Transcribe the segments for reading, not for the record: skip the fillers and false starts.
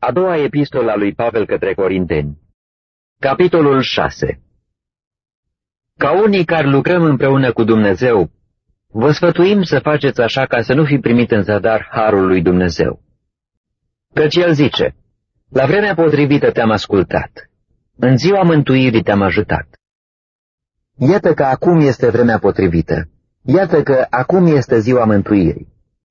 A doua epistolă a lui Pavel către Corinteni. Capitolul 6. Ca unii care lucrăm împreună cu Dumnezeu, vă sfătuim să faceți așa ca să nu fi primit în zadar harul lui Dumnezeu. Căci El zice, la vremea potrivită te-am ascultat, în ziua mântuirii te-am ajutat. Iată că acum este vremea potrivită, iată că acum este ziua mântuirii.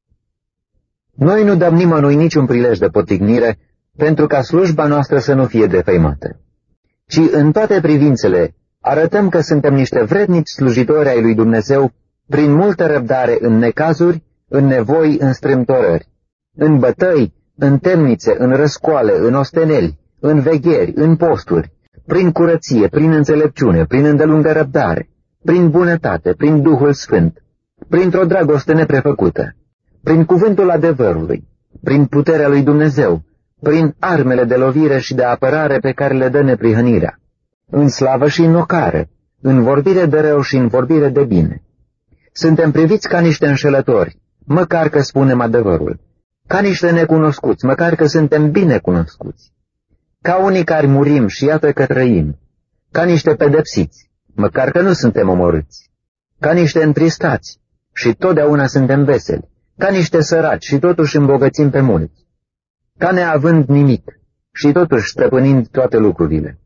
Noi nu dăm nimănui niciun prilej de potignire, pentru ca slujba noastră să nu fie defăimată, ci în toate privințele arătăm că suntem niște vrednici slujitori ai lui Dumnezeu prin multă răbdare în necazuri, în nevoi, în strâmtorări, în bătăi, în temnițe, în răscoale, în osteneli, în vegheri, în posturi, prin curăție, prin înțelepciune, prin îndelungă răbdare, prin bunătate, prin Duhul Sfânt, printr-o dragoste neprefăcută, prin cuvântul adevărului, prin puterea lui Dumnezeu, prin armele de lovire și de apărare pe care le dă neprihănirea, în slavă și în ocară, în vorbire de rău și în vorbire de bine. Suntem priviți ca niște înșelători, măcar că spunem adevărul, ca niște necunoscuți, măcar că suntem bine cunoscuți, ca unii care murim și iată că trăim, ca niște pedepsiți, măcar că nu suntem omorâți, ca niște întristați și totdeauna suntem veseli, ca niște săraci și totuși îmbogățim pe mulți, ca neavând nimic și totuși stăpânind toate lucrurile.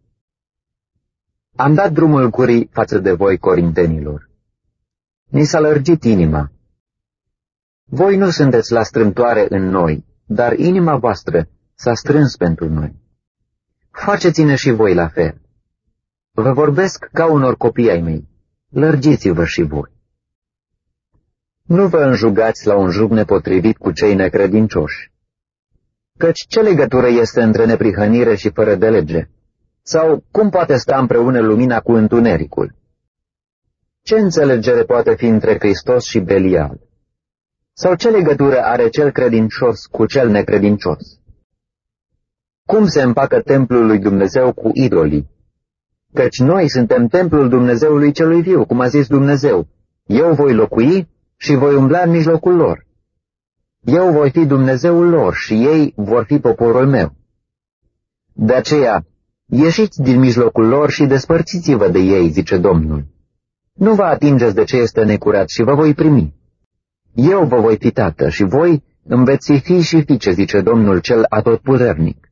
Am dat drumul gurii față de voi, corintenilor. Ni s-a lărgit inima. Voi nu sunteți la strâmtoare în noi, dar inima voastră s-a strâns pentru noi. Faceți-ne și voi la fel. Vă vorbesc ca unor copii ai mei, lărgiți-vă și voi. Nu vă înjugați la un jug nepotrivit cu cei necredincioși. Căci ce legătură este între neprihănire și fără de lege? Sau cum poate sta împreună lumina cu întunericul? Ce înțelegere poate fi între Hristos și Belial? Sau ce legătură are cel credincios cu cel necredincios? Cum se împacă templul lui Dumnezeu cu idolii? Căci noi suntem templul Dumnezeului celui viu, cum a zis Dumnezeu, eu voi locui și voi umbla în mijlocul lor. Eu voi fi Dumnezeul lor și ei vor fi poporul meu. De aceea, ieșiți din mijlocul lor și despărțiți-vă de ei, zice Domnul. Nu vă atingeți de ce este necurat și vă voi primi. Eu vă voi fi tată și voi îmi veți fi și fiice, zice Domnul cel atotputernic.